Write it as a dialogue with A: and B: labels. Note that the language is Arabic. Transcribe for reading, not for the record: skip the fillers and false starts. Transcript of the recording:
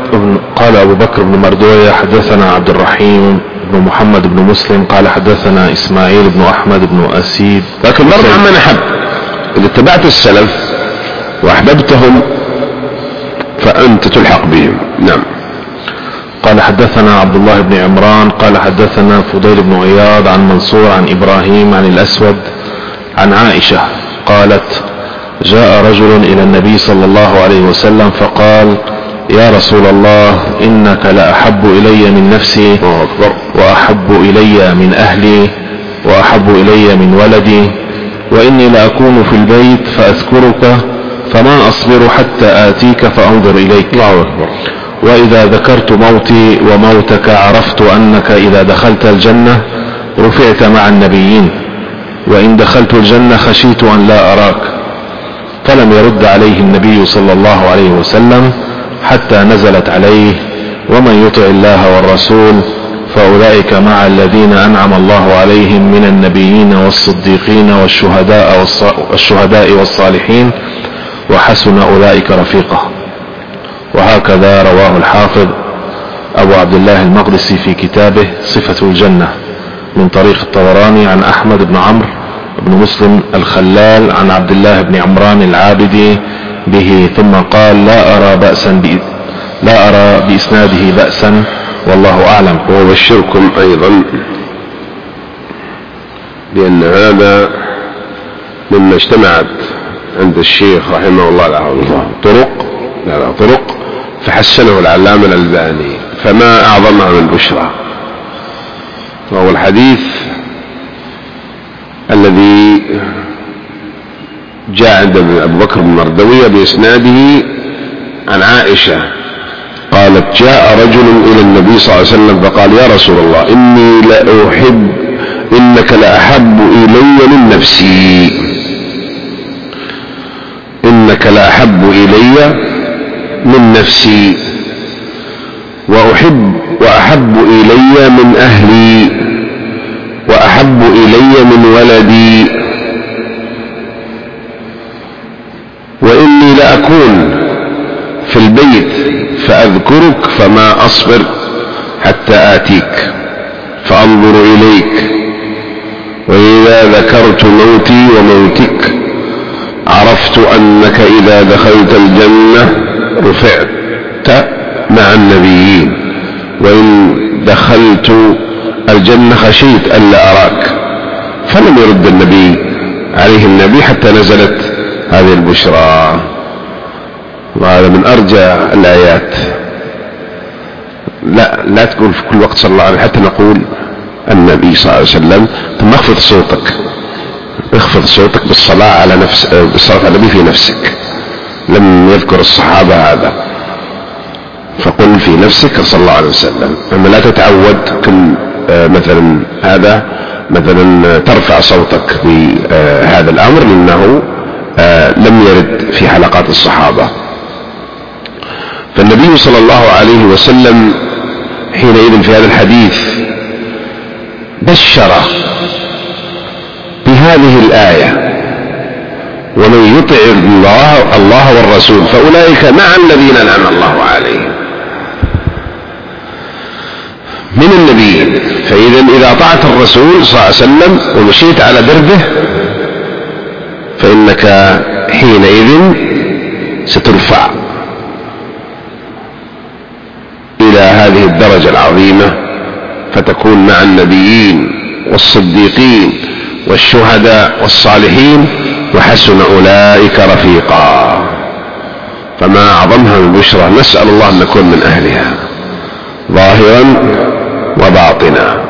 A: قال أبو بكر بن مردوية حدثنا عبد الرحيم بن محمد بن مسلم قال حدثنا إسماعيل بن أحمد بن أسيد.
B: لكن برضه عمن أحب، إذا اتبعت السلف وأحببتهم فأنت تلحق بهم. نعم.
A: قال حدثنا عبد الله بن عمران قال حدثنا فضيل بن عياض عن منصور عن إبراهيم عن الأسود عن عائشة قالت جاء رجل إلى النبي صلى الله عليه وسلم فقال يا رسول الله إنك لأحب إلي من نفسي وأحب إلي من أهلي وأحب إلي من ولدي، وإني لأكون في البيت فأذكرك فما أصبر حتى آتيك فأنظر إليك، وإذا ذكرت موتي وموتك عرفت أنك إذا دخلت الجنة رفعت مع النبيين، وإن دخلت الجنة خشيت أن لا أراك. فلم يرد عليه النبي صلى الله عليه وسلم حتى نزلت عليه ومن يطع الله والرسول فأولئك مع الذين أنعم الله عليهم من النبيين والصديقين والشهداء والصالحين وحسن أولئك رفيقا. وهكذا رواه الحافظ أبو عبد الله المقدسي في كتابه صفة الجنة من طريق الطبراني عن أحمد بن عمرو بن مسلم الخلال عن عبد الله بن عمران العابدي به، ثم قال لا أرى بإسناده بأسا والله أعلم.
B: وأبشركم أيضا بأن هذا مما اجتمعت عند الشيخ رحمه الله طرق فحسنه العلامة الألباني، فما أعظمها من بشرى. وهو الحديث الذي جاء عند أبو بكر بن مردوية بإسناده عن عائشة قالت جاء رجل إلى النبي صلى الله عليه وسلم فقال يا رسول الله إنك لأحب إلي من نفسي، إنك لأحب إلي من نفسي وأحب إلي من أهلي وأحب إلي من ولدي، وإني لأكون في البيت فأذكرك فما أصبر حتى آتيك فأنظر إليك، وإذا ذكرت موتي وموتك عرفت أنك إذا دخلت الجنة رفعت مع النبيين، وإن دخلت الجنة خشيت ألا أراك. فلم يرد النبي حتى نزلت هذه البشرى. وهذا من أرجى الآيات. لا تقول في كل وقت صلى الله عليه وسلم، حتى نقول النبي صلى الله عليه وسلم، ثم اخفض صوتك بالصلاة على بالصلاة على النبي في نفسك. لم يذكر الصحابة هذا، فقل في نفسك صلى الله عليه وسلم. أما لا تتعود مثلا هذا مثلا ترفع صوتك بهذا الأمر، لأنه لم يرد في حلقات الصحابة. فالنبي صلى الله عليه وسلم حينئذ في هذا الحديث بشر بهذه الآية ومن يطع الله والرسول فأولئك مع الذين أنعم الله عليهم من النبيين. فإذا أطعت الرسول صلى الله عليه وسلم ومشيت على دربه فإنك حينئذ سترفع إلى هذه الدرجة العظيمة، فتكون مع النبيين والصديقين والشهداء والصالحين وحسن أولئك رفيقا. فما أعظمها من بشرى. نسأل الله أن نكون من أهلها ظاهرا وباطنا.